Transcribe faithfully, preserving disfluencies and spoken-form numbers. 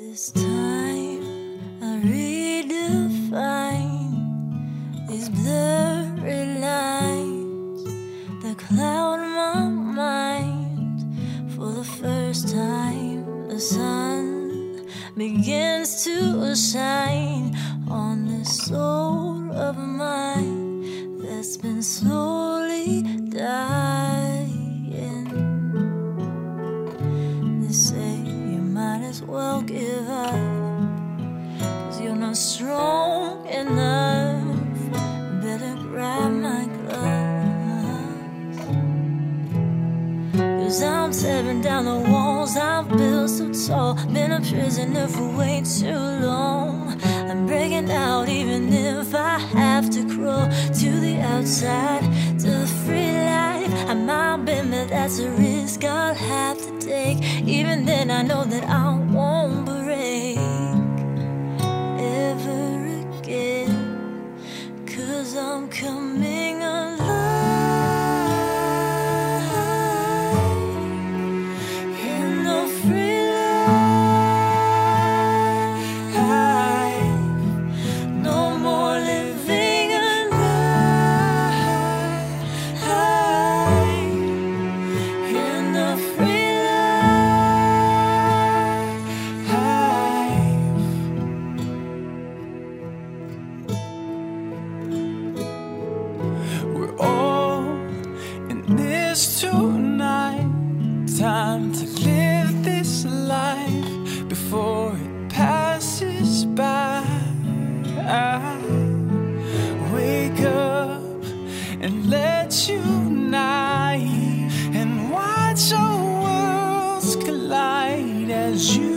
This time I redefine these blurry lines that cloud my mind. For the first time, the sun begins to shine on this soul of mine that's been slowly dying. They say you might as well give up, 'cause you're not strong enough. Better grab my gloves, 'cause I'm tearing down the walls I've built so tall. Been a prisoner for way too long. I'm breaking out even if I have to crawl to the outside, to the free life I might be, but that's a risk I'll have to take. Even then I know that I won't break ever again, 'cause I'm coming alive in the free life. No more living alive in the free life. We're all in this tonight. Time to live this life before it passes by. Wake up and let unite and watch our worlds collide as you